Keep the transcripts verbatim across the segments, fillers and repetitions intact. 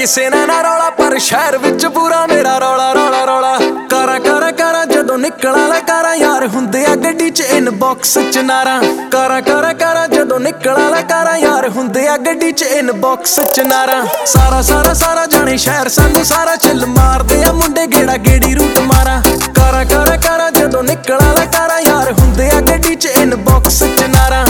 ਕਿਸੇ ਨਾਲ ਨਾ ਰੌਲਾ, ਪਰ ਸ਼ਹਿਰ ਵਿੱਚ ਪੂਰਾ ਮੇਰਾ ਰੌਲਾ ਰੌਲਾ ਰੌਲਾ। ਕਾਰਾਂ ਕਾਰਾਂ ਕਾਰਾਂ ਜਦੋਂ ਨਿਕਲਾਂ ਲੈ ਕਾਰਾਂ, ਯਾਰ ਹੁੰਦੇ ਆ ਗੱਡੀ ਚ ਇਨਬਾਕਸ ਚ ਨਾਰਾਂ। ਕਾਰਾਂ ਕਾਰਾਂ ਕਾਰਾਂ ਜਦੋਂ ਨਿਕਲਾਂ ਲੈ ਕਾਰਾਂ, ਯਾਰ ਹੁੰਦੇ ਆ ਗੱਡੀ ਚ ਇਨਬਾਕਸ ਚ ਨਾਰਾਂ। ਸਾਰਾ ਸਾਰਾ ਸਾਰਾ ਜਾਣੇ ਸ਼ਹਿਰ ਸਾਨੂੰ ਸਾਰਾ, ਚਿੱਲ ਮਾਰਦੇ ਆ ਮੁੰਡੇ ਗੇੜਾ ਗੇੜੀ ਰੂਟ ਮਾਰਾਂ। ਕਾਰਾਂ ਕਾਰਾਂ ਕਾਰਾਂ ਜਦੋਂ ਨਿਕਲਾਂ ਲੈ ਕਾਰਾਂ, ਯਾਰ ਹੁੰਦੇ ਆ ਗੱਡੀ ਚ ਇਨਬਾਕਸ ਚ ਨਾਰਾਂ।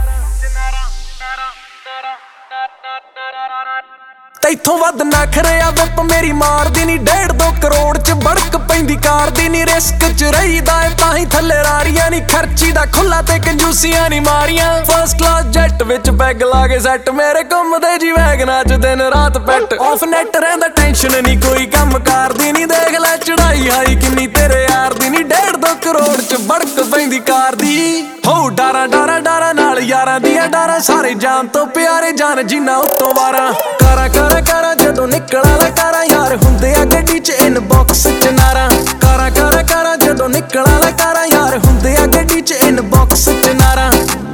ਤੈਥੋਂ ਵੱਧ ਨਖਰਿਆ ਵਿਪ ਮੇਰੀ ਮਾਰਦੀ ਨੀ, ਡੇਢ ਦੋ ਕਰੋੜ ਚ ਬੜਕ ਪੈਂਦੀ ਕਾਰ ਦੀ ਨੀ। ਰਿਸਕ ਚ ਰਹੀਦਾ ਏ ਤਾਂ ਹੀ ਥੱਲੇ ਰਾਰੀਆਂ ਨੀ, ਖਰਚੀ ਦਾ ਖੁੱਲਾ ਤੇ ਕੰਜੂਸੀਆਂ ਨੀ ਮਾਰੀਆਂ। ਫਸਟ ਕਲਾਸ ਜੈਟ ਵਿੱਚ ਬੈਗ ਲਾ ਕੇ ਸੈੱਟ, ਮੇਰੇ ਘੁੰਮਦੇ ਜੀ ਵੈਗਨਾਂ ਚ ਦਿਨ ਰਾਤ ਪੈਟ। ਆਫ ਨੈਟ ਰਹਿੰਦਾ ਟੈਨਸ਼ਨ ਨੀ ਕੋਈ ਕੰਮ ਕਰਦੀ ਨੀ, ਦੇਖ ਲੈ ਚੜਾਈ ਹਾਈ ਕਿੰਨੀ ਤੇਰੇ ਯਾਰ ਦੀ ਨੀ। ਡੇਢ ਦੋ ਕਰੋੜ ਚ ਬੜਕ ਪੈਂਦੀ ਕਾਰ ਦੀ, ਹੋ ਡਾਰਾਂ ਡਾਰਾਂ ਡਾਰਾਂ ਨਾਲ ਯਾਰਾਂ ਦੀਆਂ ਡਾਰਾਂ। ਸਾਰੇ ਜਾਨ ਤੋਂ ਪਿਆਰੇ ਜਾਨ ਜਿੰਨਾ ਉੱਤੋਂ ਵਾਰਾਂ। ਕਾਰਾਂ ਕਾਰਾਂ ਕਾਰਾਂ ਜਦੋਂ ਨਿਕਲਾਂ ਲੈ ਕਾਰਾਂ, ਯਾਰ ਹੁੰਦੇ ਆ ਗੱਡੀ ਚ ਇਨਬਾਕਸ ਚ ਨਾਰਾਂ। ਕਾਰਾਂ ਕਾਰਾਂ ਕਾਰਾਂ ਜਦੋਂ ਨਿਕਲਾਂ ਲੈ ਕਾਰਾਂ, ਯਾਰ ਹੁੰਦੇ ਆ ਗੱਡੀ ਚ ਇਨਬਾਕਸ ਚ ਨਾਰਾਂ।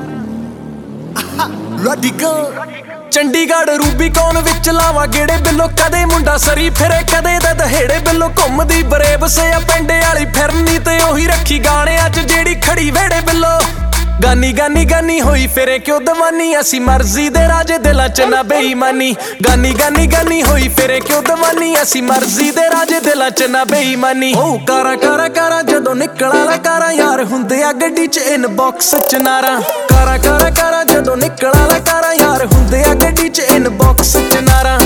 ਚੰਡੀਗੜ੍ਹ ਰੂਬੀਕੌਨ ਵਿੱਚ ਲਾਵਾ ਗੇੜੇ ਬਿੱਲੋ, ਕਦੇ ਮੁੰਡਾ ਸਰੀ ਫਿਰੇ ਕਦੇ ਤੇ ਦਹੇੜੇ ਬਿੱਲੋ। ਘੁੰਮਦੀ ਬਰੇਬਸ ਆ ਪਿੰਡੇ ਵਾਲੀ ਫਿਰਨੀ, ਤੇ ਉਹੀ ਰੱਖੀ ਗਾਣਿਆਂ ਚ ਜਿਹੜੀ ਖੜੀ ਵੇੜੇ ਬਿੱਲੋ। ਗਾਨੀ ਗਾਨੀ ਗਾਨੀ ਹੋਈ ਫਿਰੇ ਕਿਉਂ ਦਵਾਨੀ, ਅਸੀਂ ਮਰਜ਼ੀ ਦੇ ਰਾਜੇ ਦਿਲਾਂ ਚ ਨਾ ਬੇਈਮਾਨੀ। ਗਾਨੀ ਗਾਨੀ ਗਾਨੀ ਹੋਈ ਫਿਰੇ ਕਿਉਂ ਦਵਾਨੀ, ਅਸੀਂ ਮਰਜ਼ੀ ਦੇ ਰਾਜੇ ਦਿਲਾਂ ਚ ਨਾ ਬੇਈਮਾਨੀ। ਹੋ ਕਾਰਾਂ ਕਾਰਾਂ ਕਾਰਾਂ ਜਦੋਂ ਨਿਕਲਾਂ ਲੈ ਕਾਰਾਂ, ਯਾਰ ਹੁੰਦੇ ਆ ਗੱਡੀ ਚ ਇਨਬਾਕਸ ਚ ਨਾਰਾਂ। ਕਾਰਾਂ ਕਾਰਾਂ ਕਾਰਾਂ ਜਦੋਂ ਨਿਕਲਾਂ ਲੈ ਕਾਰਾਂ, ਯਾਰ ਹੁੰਦੇ ਆ ਗੱਡੀ ਚ ਇਨਬਾਕਸ ਚ ਨਾਰਾਂ।